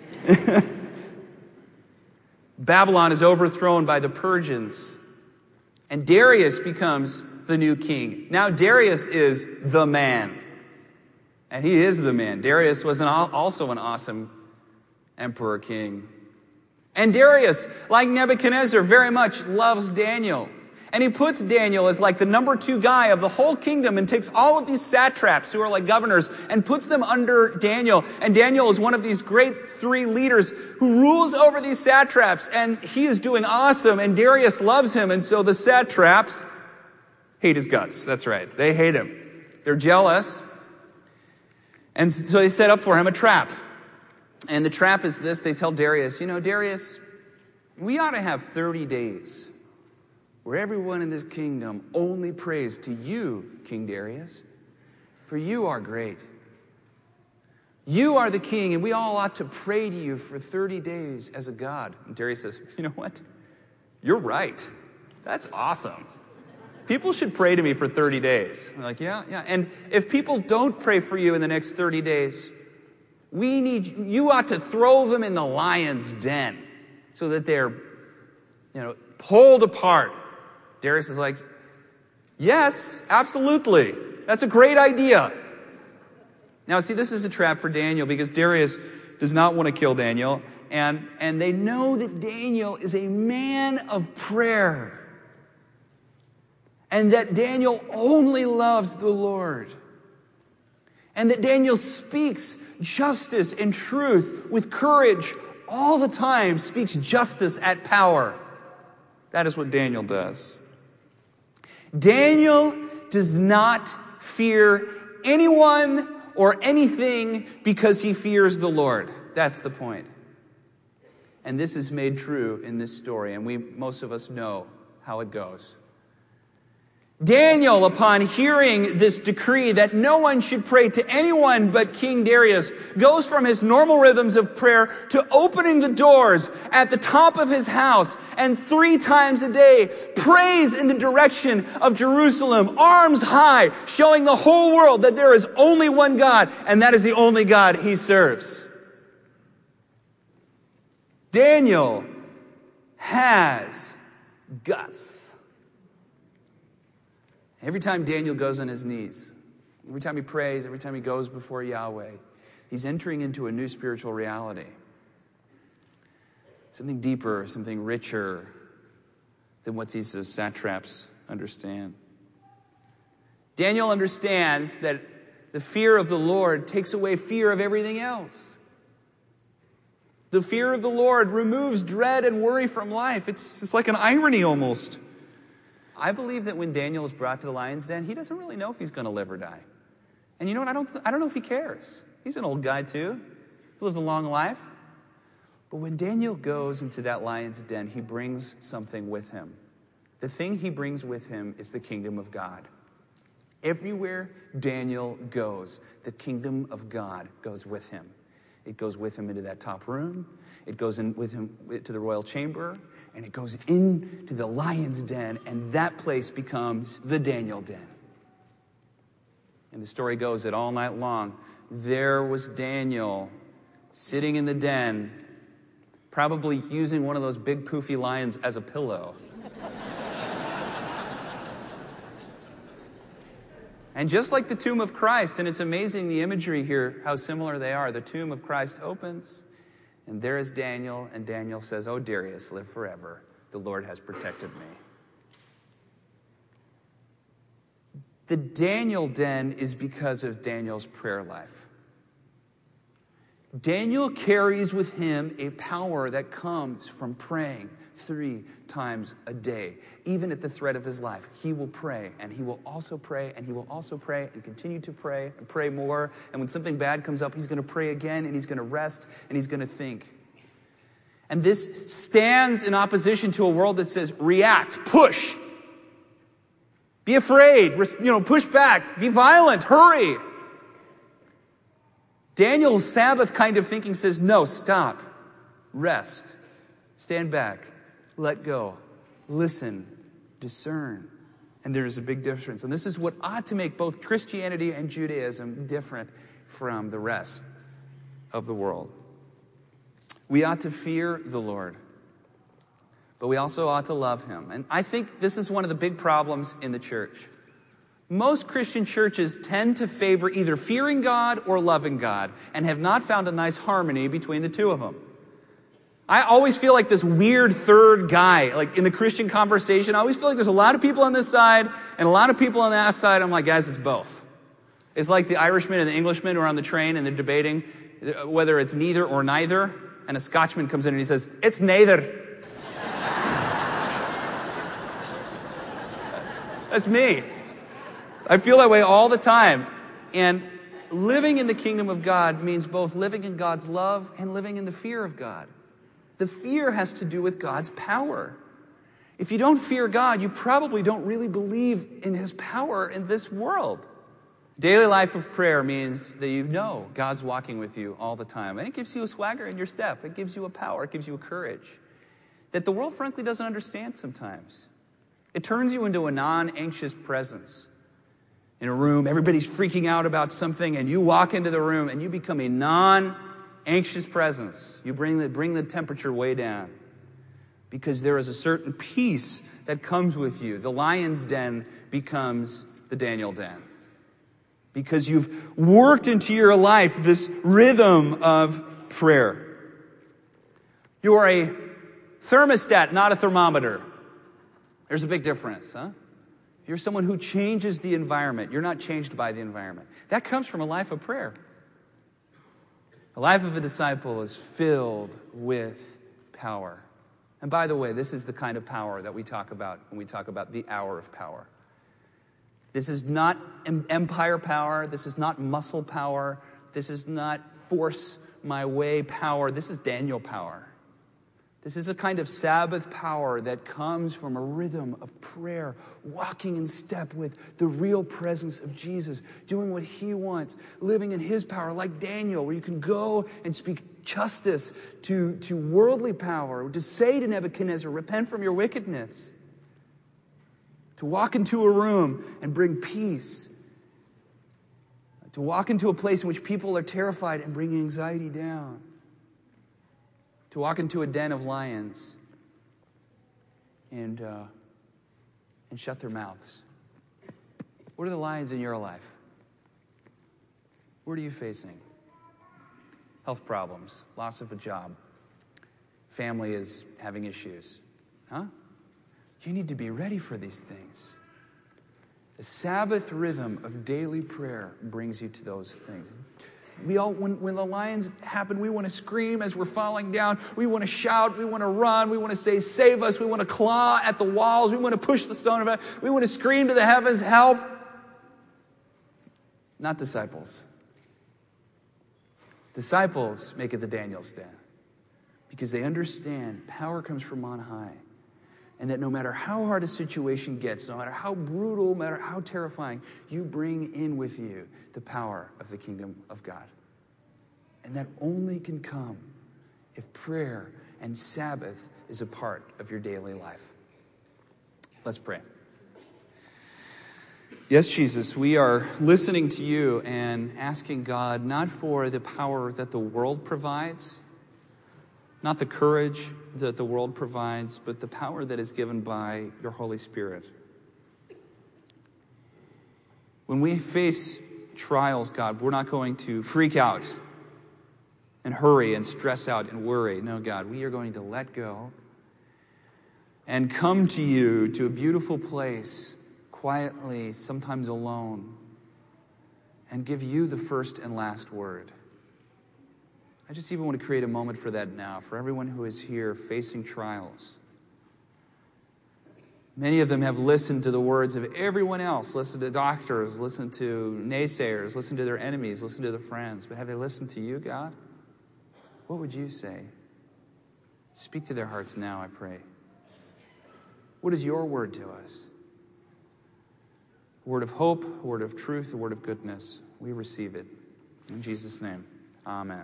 Babylon is overthrown by the Persians, and Darius becomes the new king. Now Darius is the man, and he is the man. Darius was an, also an awesome emperor king. And Darius, like Nebuchadnezzar, very much loves Daniel. And he puts Daniel as like the number two guy of the whole kingdom and takes all of these satraps who are like governors and puts them under Daniel. And Daniel is one of these great three leaders who rules over these satraps. And he is doing awesome. And Darius loves him. And so the satraps hate his guts. That's right. They hate him. They're jealous. And so they set up for him a trap. And the trap is this. They tell Darius, you know, Darius, we ought to have thirty days where everyone in this kingdom only prays to you, King Darius, for you are great. You are the king, and we all ought to pray to you for thirty days as a god. And Darius says, you know what? You're right. That's awesome. people should pray to me for thirty days. I'm like, yeah, yeah. And if people don't pray for you in the next thirty days, we need, you ought to throw them in the lion's den so that they're, you know, pulled apart. Darius is like, yes, absolutely. That's a great idea. Now, see, this is a trap for Daniel because Darius does not want to kill Daniel. And, and they know that Daniel is a man of prayer. And that Daniel only loves the Lord. And that Daniel speaks justice and truth with courage all the time, speaks justice at power. That is what Daniel does. Daniel does not fear anyone or anything because he fears the Lord. That's the point. And this is made true in this story, and we, most of us know how it goes. Daniel, upon hearing this decree that no one should pray to anyone but King Darius, goes from his normal rhythms of prayer to opening the doors at the top of his house and three times a day prays in the direction of Jerusalem, arms high, showing the whole world that there is only one God, and that is the only God he serves. Daniel has guts. Every time Daniel goes on his knees, every time he prays, every time he goes before Yahweh, he's entering into a new spiritual reality. Something deeper, something richer than what these uh, satraps understand. Daniel understands that the fear of the Lord takes away fear of everything else. The fear of the Lord removes dread and worry from life. It's, it's like an irony almost. I believe that when Daniel is brought to the lion's den, he doesn't really know if he's going to live or die. And you know what? I don't, I don't know if he cares. He's an old guy too. He lived a long life. But when Daniel goes into that lion's den, he brings something with him. The thing he brings with him is the kingdom of God. Everywhere Daniel goes, the kingdom of God goes with him. It goes with him into that top room. It goes in with him to the royal chamber. And it goes into the lion's den, and that place becomes the Daniel den. And the story goes that all night long, there was Daniel sitting in the den, probably using one of those big poofy lions as a pillow. And just like the tomb of Christ, and it's amazing the imagery here, how similar they are. The tomb of Christ opens, and there is Daniel, and Daniel says, "Oh, Darius, live forever. The Lord has protected me." The Daniel den is because of Daniel's prayer life. Daniel carries with him a power that comes from praying three times a day. Even at the threat of his life, he will pray, and he will also pray, and he will also pray, and continue to pray, and pray more. And when something bad comes up, he's going to pray again, and he's going to rest, and he's going to think. And this stands in opposition to a world that says, react, push, be afraid, you know, push back, be violent, hurry. Daniel's Sabbath kind of thinking says, no, stop, rest, stand back, let go, listen, discern. And there is a big difference. And this is what ought to make both Christianity and Judaism different from the rest of the world. We ought to fear the Lord, but we also ought to love him. And I think this is one of the big problems in the church. Most Christian churches tend to favor either fearing God or loving God and have not found a nice harmony between the two of them. I always feel like this weird third guy, like in the Christian conversation. I always feel like there's a lot of people on this side and a lot of people on that side. I'm like, guys, it's both. It's like the Irishman and the Englishman who are on the train and they're debating whether it's neither or neither. And a Scotchman comes in and he says, it's neither. That's me. I feel that way all the time. And living in the kingdom of God means both living in God's love and living in the fear of God. The fear has to do with God's power. If you don't fear God, you probably don't really believe in his power in this world. Daily life of prayer means that you know God's walking with you all the time. And it gives you a swagger in your step. It gives you a power. It gives you a courage that the world, frankly, doesn't understand sometimes. It turns you into a non-anxious presence. In a room, everybody's freaking out about something, and you walk into the room and you become a non-anxious presence. You bring the, bring the temperature way down because there is a certain peace that comes with you. The lion's den becomes the Daniel den because you've worked into your life this rhythm of prayer. You are a thermostat, not a thermometer. There's a big difference, huh? You're someone who changes the environment. You're not changed by the environment. That comes from a life of prayer. The life of a disciple is filled with power. And by the way, this is the kind of power that we talk about when we talk about the hour of power. This is not empire power. This is not muscle power. This is not force my way power. This is Daniel power. This is a kind of Sabbath power that comes from a rhythm of prayer, walking in step with the real presence of Jesus, doing what he wants, living in his power, like Daniel, where you can go and speak justice to, to worldly power, to say to Nebuchadnezzar, repent from your wickedness, to walk into a room and bring peace, to walk into a place in which people are terrified and bring anxiety down, to walk into a den of lions and uh, and shut their mouths. What are the lions in your life? What are you facing? Health problems, loss of a job, family is having issues. Huh? You need to be ready for these things. The Sabbath rhythm of daily prayer brings you to those things. We all, when, when the lions happen, we want to scream as we're falling down. We want to shout. We want to run. We want to say, save us. We want to claw at the walls. We want to push the stone about. We want to scream to the heavens, help. Not disciples. Disciples make it the Daniel stand because they understand power comes from on high. And that no matter how hard a situation gets, no matter how brutal, no matter how terrifying, you bring in with you the power of the kingdom of God. And that only can come if prayer and Sabbath is a part of your daily life. Let's pray. Yes, Jesus, we are listening to you and asking God not for the power that the world provides, not the courage that the world provides, but the power that is given by your Holy Spirit. When we face trials, God, we're not going to freak out and hurry and stress out and worry. No, God, we are going to let go and come to you to a beautiful place, quietly, sometimes alone, and give you the first and last word. I just even want to create a moment for that now, for everyone who is here facing trials. Many of them have listened to the words of everyone else, listened to doctors, listened to naysayers, listened to their enemies, listened to their friends. But have they listened to you, God? What would you say? Speak to their hearts now, I pray. What is your word to us? A word of hope, a word of truth, a word of goodness. We receive it. In Jesus' name, amen.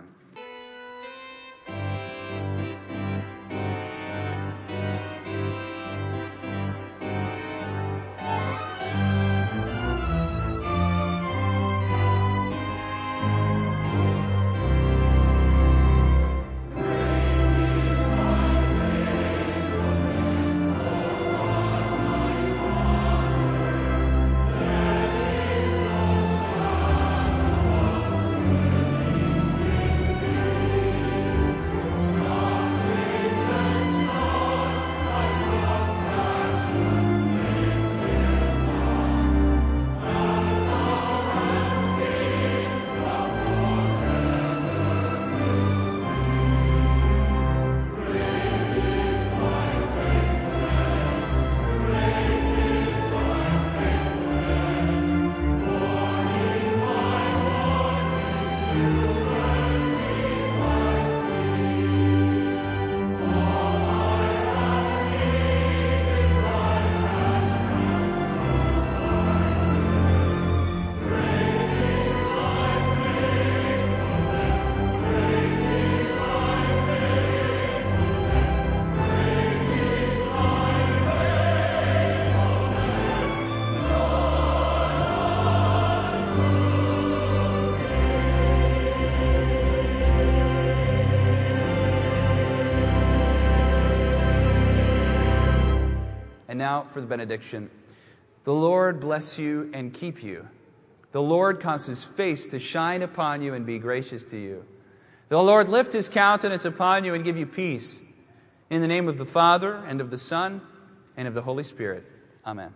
And now for the benediction. The Lord bless you and keep you. The Lord cause his face to shine upon you and be gracious to you. The Lord lift his countenance upon you and give you peace. In the name of the Father, and of the Son, and of the Holy Spirit. Amen.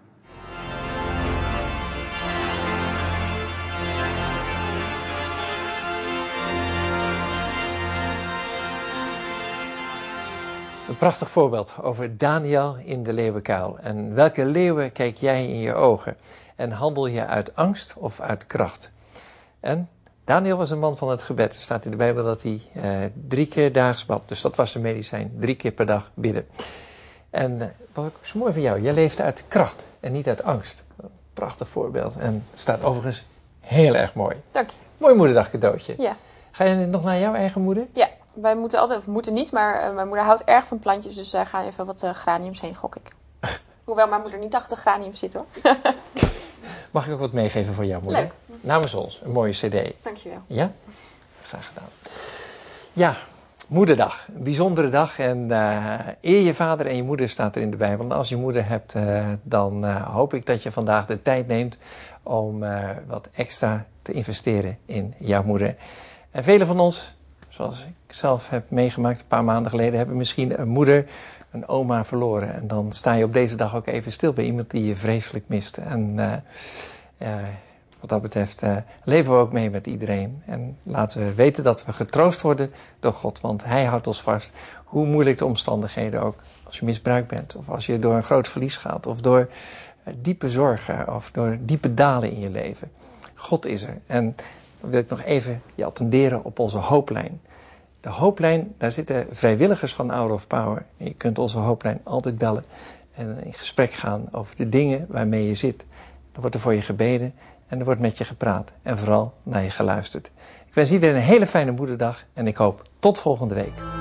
Een prachtig voorbeeld over Daniel in de leeuwenkuil. En welke leeuwen kijk jij in je ogen? En handel je uit angst of uit kracht? En Daniel was een man van het gebed. Er staat in de Bijbel dat hij uh, drie keer daags bad. Dus dat was zijn medicijn. Drie keer per dag bidden. En uh, wat ook zo mooi van jou. Jij leeft uit kracht en niet uit angst. Een prachtig voorbeeld. En het staat overigens heel erg mooi. Dank je. Mooi moederdag cadeautje. Ja. Ga je nog naar jouw eigen moeder? Ja, wij moeten altijd, of moeten niet, maar uh, mijn moeder houdt erg van plantjes. Dus daar gaan even wat uh, graniums heen, gok ik. Hoewel mijn moeder niet achter graniums zit, hoor. Mag ik ook wat meegeven voor jouw moeder? Leuk. Namens ons, een mooie cd. Dankjewel. Ja? Graag gedaan. Ja, moederdag. Een bijzondere dag. En uh, eer je vader en je moeder staat er in de Bijbel. En als je moeder hebt, uh, dan uh, hoop ik dat je vandaag de tijd neemt om uh, wat extra te investeren in jouw moeder. En velen van ons, zoals ik zelf heb meegemaakt een paar maanden geleden, hebben misschien een moeder, een oma verloren. En dan sta je op deze dag ook even stil bij iemand die je vreselijk mist. En uh, uh, wat dat betreft uh, leven we ook mee met iedereen. En laten we weten dat we getroost worden door God. Want Hij houdt ons vast. Hoe moeilijk de omstandigheden ook. Als je misbruikt bent. Of als je door een groot verlies gaat. Of door uh, diepe zorgen. Of door diepe dalen in je leven. God is er. En dan wil ik nog even je attenderen op onze hooplijn. De hooplijn, daar zitten vrijwilligers van Hour of Power. En je kunt onze hooplijn altijd bellen. En in gesprek gaan over de dingen waarmee je zit. Dan wordt er voor je gebeden. En er wordt met je gepraat. En vooral naar je geluisterd. Ik wens iedereen een hele fijne moederdag. En ik hoop tot volgende week.